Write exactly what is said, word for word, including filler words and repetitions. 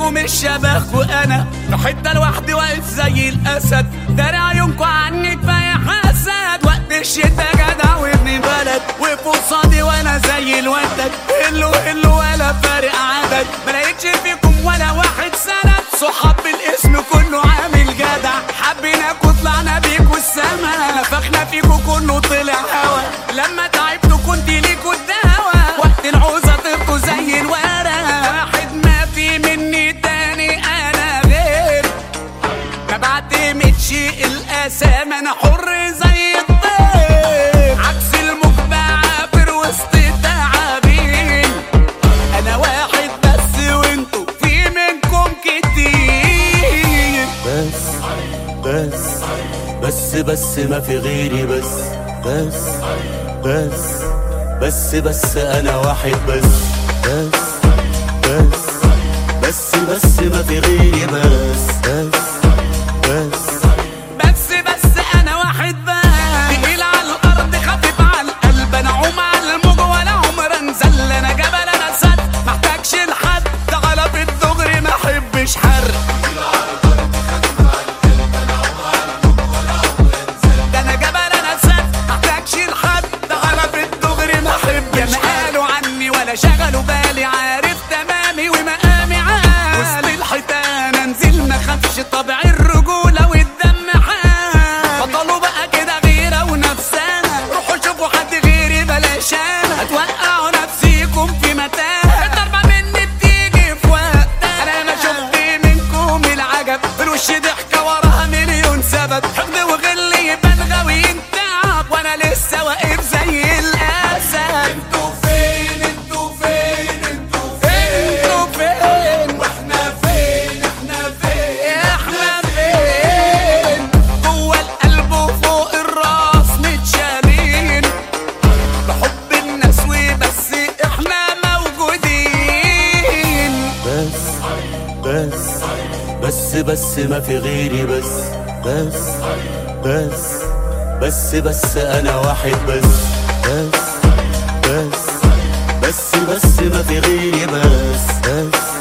زيكو مش شبهكو، انا في حته لوحدي واقف زي الاسد، داري عيونكو عني كفايه حسد. وقت الشتا جدع وابن بلد، وفي قصادي وانا زي الودد، هلو هلو ولا فارق عدد، ملاقيتش فيكم ولا واحد سند. صحاب بالاسم كله عامل جدع، حبيناكو طلعنا بيكو السما، نفخنا فيكو كله طلع هوا، لما تعبتوا كنت ليكو الدوا، وقت العوزة طرتوا زي الورق. واحد ما في مني تاني انا غير، ما بعتمدش الاسامي، انا حر زي الطير، عكس المجبع عابر وسط تعابين. انا واحد بس وانتوا في منكم كتير. بس بس بس بس ما في غيري، بس بس بس بس بس انا واحد بس بس بس بس بس ما في غيري، بس بس بس بس بس انا واحد بس، تقيل على الارض خفيف على القلب، انا عوم على الموج ولا عمر انزل، انا جبل انا سد محتاجش لحد، تعالى في الدغري ما احبش حرق. ده انا جبل انا سد محتاجش لحد، تعالى في الدغري ما احبش حرق. ما قالوا عني ولا شغلوا بالي، عارف تمامي ومقامي عال، وسط الحيطان انزل ما خافش، طبع الرجوله والدم حال. بطلوا بقى كده غيره ونفسنا، روحوا شوفوا حد غيري بلاش انا، هتوقعوا نفسيكم في متاهه، الضربه مني بتيجي في وقتها. انا ما شفت منكم العجب، في الوش ضحكه وراها مليون سبب، حقد وغل يبان غاوي ينتعب، وانا لسه واقف زي الاسد. انتوا فين انتوا فين انتوا فين انتوا فين واحنا فين احنا فين احنا فين، جوه القلب وفوق الراس متشالين، بحب الناس وبس احنا موجودين. بس بس بس بس ما في غيري، بس بس بس بس بس انا واحد بس بس بس بس بس ما في غيري، بس بس